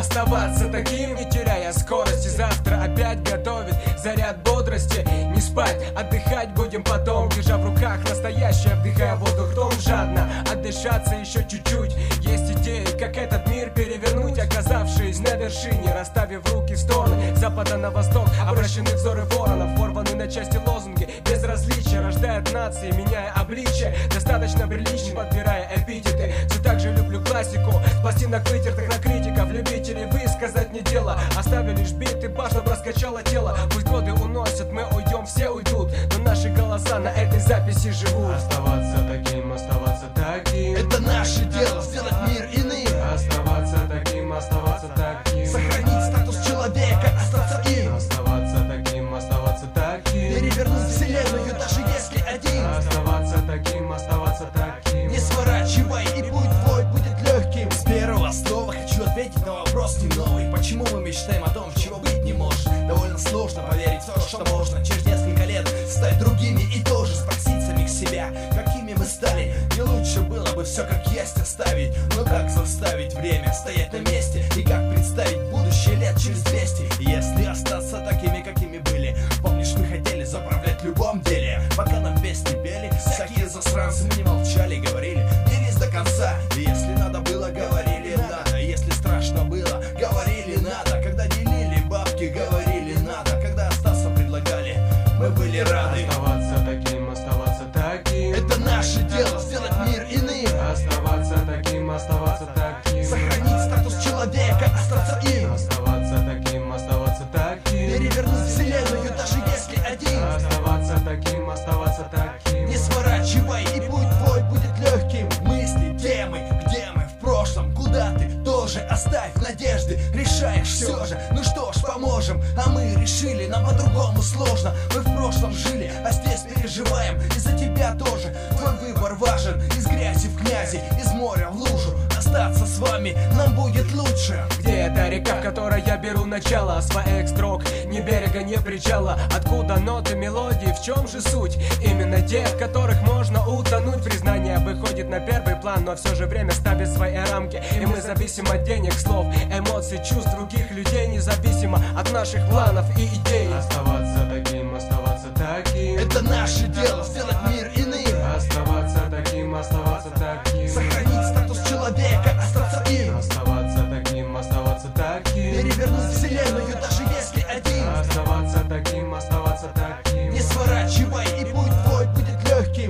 Оставаться таким, не теряя скорости. Завтра опять готовить заряд бодрости. Не спать, отдыхать будем потом, держа в руках настоящее, вдыхая воздух дом жадно. Отдышаться еще чуть-чуть. Есть идеи, как этот мир перевернуть, оказавшись на вершине, расставив руки в стороны, с запада на восток обращены взоры воронов, порваны на части лозунги безразличия, рождает нации, меняя обличие. Достаточно прилично, подбирая эпитеты. Все так же люблю классику, с пластинок вытертых на критиков. Любители высказать не дело, оставили лишь биты, чтобы раскачало тело. Пусть годы уносят, мы уйдем, все уйдут, но наши голоса на этой записи живут. Оставаться таким, оставаться таким. Это наше дело, сделать мир иным. Оставаться таким, оставаться таким. Сохранить статус человека, остаться им. Оставаться таким, оставаться таким. Перевернуть вселенную, даже если один. Оставаться таким, оставаться таким. Не сворачивай, и путь твой будет легким. С первого слова хочу ответить на вопрос не новый. Почему мы мечтаем о том, чего быть не может? Довольно сложно поверить в то, что можно через несколько лет стать другими и тоже спросить самих себя, какими мы стали. Не лучше было бы все как есть оставить, но как заставить время стоять на месте? И как представить будущее лет через 200, если остаться такими, какими были? Помнишь, мы хотели заправлять в любом деле, пока нам песни пели всякие засранцы. Мы не молчали, говорили, берись до конца. И если надо было, говорили надо. Если страшно было, говорили надо. Когда делили бабки, говорили надо. Когда остаться предлагали, мы были рады. Оставаться таким, оставаться таким. Это наше дело, сделать мир иным. Оставаться таким, оставаться таким. Сохранить статус человека, остаться им. Оставаться таким, оставаться таким. Перевернуть вселенную, даже если один. Оставаться таким, оставаться таким. Не сворачивай, и путь твой будет легким. Мысли, темы, где мы в прошлом, куда ты, тоже оставь надежды. Решаешь все же, ну что ж, поможем. А мы решили, нам по-другому сложно. Мы в прошлом жили, а здесь переживаем. И за тебя тоже, твой выбор важен. Из грязи в князи, из моря в лужу. Остаться с вами нам будет лучше. Где эта река, в которой я беру начало своих строк? Ни берега, ни причала. Откуда ноты, мелодии, в чем же суть? Именно те, в которых можно утонуть. Признание выходит на первый план, но все же время ставит свои рамки. И мы зависим от денег, слов, эмоций, чувств других людей, независимо от наших планов и идей. Оставаться таким, оставаться таким. Это наше дело, сделать мир иным. Оставаться таким, оставаться таким. Сохранить статус человека, остаться им. Оставаться таким, оставаться таким. Перевернуть вселенную, даже если один. Оставаться таким, оставаться таким. Не сворачивай, и путь твой будет легким.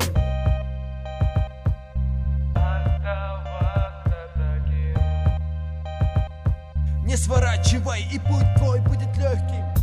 Не сворачивай, и путь твой будет легким.